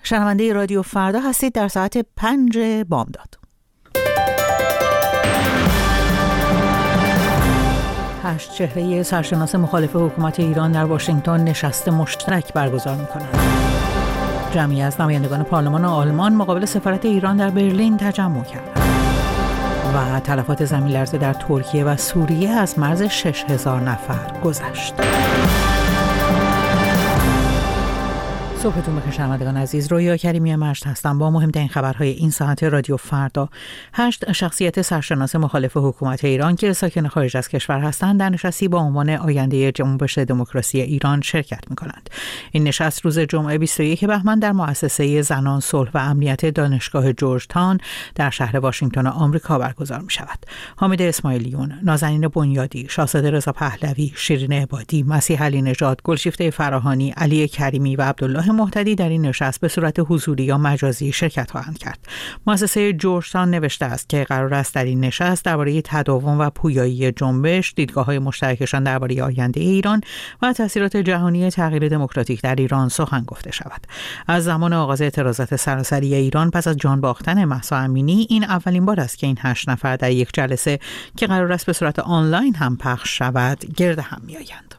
شنونده رادیو فردا هستید در ساعت 5 بامداد. 8 چهره سرشناس مخالف حکومت ایران در واشنگتن نشست مشترک برگزار می‌کنند. جمعی از نمایندگان پارلمان آلمان مقابل سفارت ایران در برلین تجمع کردند. و تلفات زمین‌لرزه در ترکیه و سوریه از مرز 6000 نفر گذشت. صبحتون بخیر شنوندگان عزیز، رویا کریمی مشت هستم با مهمترین خبرهای این ساعت رادیو فردا. 8 شخصیت سرشناس مخالف حکومت ایران که ساکن خارج از کشور هستند در نشستی با عنوان آینده جنبش دموکراسی ایران شرکت می‌کنند. این نشست روز جمعه 21 بهمن در مؤسسه زنان صلح و امنیت دانشگاه جورج تاون در شهر واشنگتن آمریکا برگزار می‌شود. حامد اسماعیلیون، نازنین بنیادی، شاهزاده رضا پهلوی، شیرین عبادی، مسیح علی نژاد، گلشیفته فراهانی، علی کریمی و عبدالله محتدی در این نشست به صورت حضوری یا مجازی شرکت خواهند کرد. مؤسسه جورج تاون نوشته است که قرار است در این نشست درباره تداوم و پویایی جنبش، دیدگاه‌های مشترکشان درباره آینده ایران و تأثیرات جهانی تغییر دموکراتیک در ایران سخن گفته شود. از زمان آغاز اعتراضات سراسری ایران پس از جان باختن مهسا امینی، این اولین بار است که این 8 نفر در یک جلسه که قرار است به صورت آنلاین هم پخش شود گرد هم می‌آیند.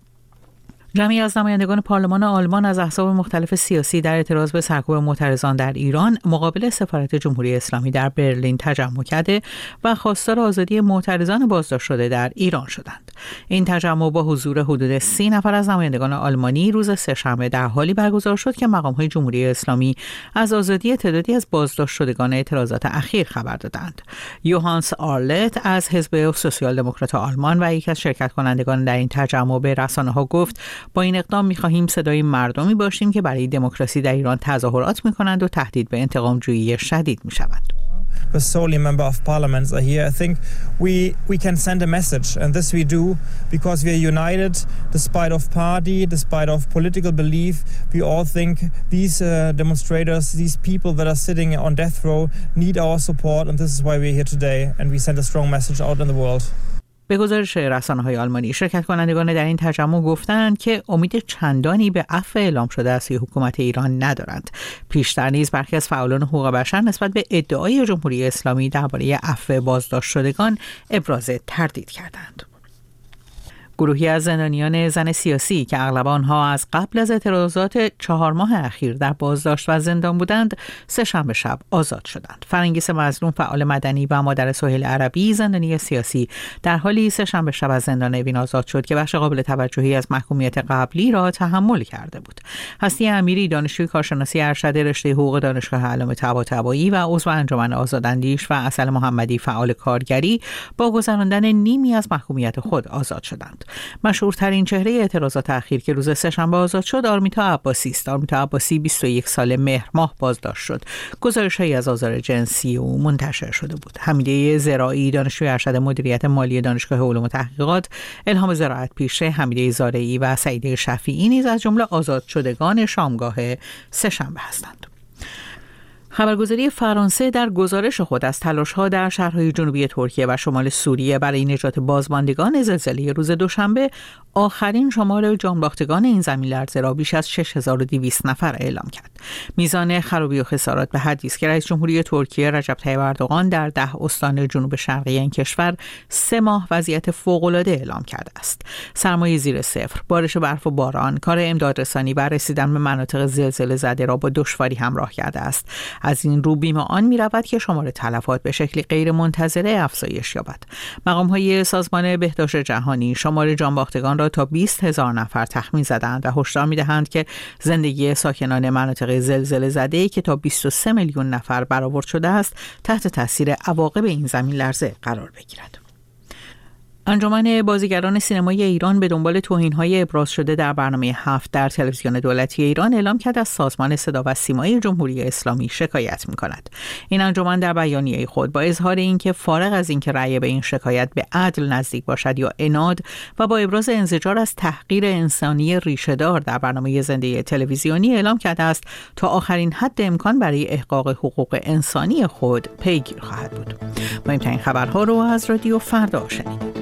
جمعی از نمایندگان پارلمان آلمان از احزاب مختلف سیاسی در اعتراض به سرکوب معترضان در ایران مقابل سفارت جمهوری اسلامی در برلین تجمع کرده و خواستار آزادی معترضان بازداشت شده در ایران شدند. این تجمع با حضور حدود 30 نفر از نمایندگان آلمانی روز سه‌شنبه در حالی برگزار شد که مقام‌های جمهوری اسلامی از آزادی تعدادی از بازداشت شدگان اعتراضات اخیر خبر دادند. یوهانس آرلت از حزب سوسیال دموکرات آلمان و یکی از شرکت کنندگان در این تجمع به رسانه‌ها گفت: با این اقدام می‌خواهیم صدای مردمی باشیم که برای دموکراسی در ایران تظاهرات می‌کنند و تهدید به انتقام‌جویی شدید می‌شوند. The solely member of parliaments are here. I think we can send a message, and this we do because we are united despite of party, despite of political belief. We all think these demonstrators, these people that are sitting on death row need our support, and this is why we're here today, and we send a strong message out in the world. به گزارش رسانه‌های آلمانی، شرکت کنندگان در این تجمع گفتند که امید چندانی به عفو اعلام شده از حکومت ایران ندارند. پیشتر نیز برخی از فعالان حقوق بشر نسبت به ادعای جمهوری اسلامی درباره عفو بازداشت شدگان ابراز تردید کردند. گروهی از زندانیان زن سیاسی که اغلب آنها از قبل از اعتراضات 4 ماه اخیر در بازداشت و زندان بودند، سه‌شنبه شب آزاد شدند. فرنگیس مظلوم، فعال مدنی و مادر سهیل عربی، زندانی سیاسی، در حالی سه‌شنبه شب از زندان اوین آزاد شد که بخش قابل توجهی از محکومیت قبلی را تحمل کرده بود. هستی امیری، دانشجوی کارشناسی ارشد رشته حقوق دانشگاه علامه طباطبایی و عضو انجمن آزاداندیش و اصل محمدی، فعال کارگری، با گذراندن نیمی از محکومیت خود آزاد شدند. مشهورترین چهره اعتراضات اخیر که روز سه‌شنبه آزاد شد آرمیتا عباسی است. آرمیتا عباسی 21 سال مهر ماه بازداشت شد. گزارش‌هایی از آزار جنسی او منتشر شده بود. حمیده زراعی، دانشجوی ارشد مدیریت مالی دانشگاه علوم و تحقیقات، الهام زراعت پیشه، حمیده زارعی و سعیده شفیعی نیز از جمله آزاد شدگان شامگاه سه‌شنبه هستند. خبرگزاری فرانسه در گزارش خود از تلاش‌ها در شهرهای جنوبی ترکیه و شمال سوریه برای نجات بازماندگان زلزله روز دوشنبه آخرین شمار جانباختگان این زمین‌لرزه را بیش از 6200 نفر اعلام کرد. میزان خرابی و خسارات به حدی است که رئیس جمهوری ترکیه رجب طیب اردوغان در 10 استان جنوب شرقی این کشور 3 ماه وضعیت فوق‌العاده اعلام کرده است. سرمایه زیر صفر، بارش برف و باران، کار امدادرسانی و رسیدن به مناطق زلزله زده را با دشواری همراه کرده است. از این رو بیم آن می رود که شمار تلفات به شکلی غیر منتظره افزایش یابد. مقام‌های سازمان بهداشت جهانی شمار جانباختگان را تا 20,000 نفر تخمین زدند و هشدار می‌دهند که زندگی ساکنان مناطق زلزله زده که تا 23 میلیون نفر برآورد شده است تحت تاثیر عواقب این زمین‌لرزه قرار بگیرد. انجمن بازیگران سینمایی ایران به دنبال توهین‌های ابراز شده در برنامه 7 در تلویزیون دولتی ایران اعلام کرد از سازمان صدا و سیمای جمهوری اسلامی شکایت می‌کند. این انجمن در بیانیه خود با اظهار اینکه فارغ از اینکه رأی به این شکایت به عدل نزدیک باشد یا عناد و با ابراز انزجار از تحقیر انسانی ریشه‌دار در برنامه زنده تلویزیونی اعلام کرده است تا آخرین حد امکان برای احقاق حقوق انسانی خود پیگیر خواهد بود. مهمترین خبرها رو از رادیو فردا شنیدید.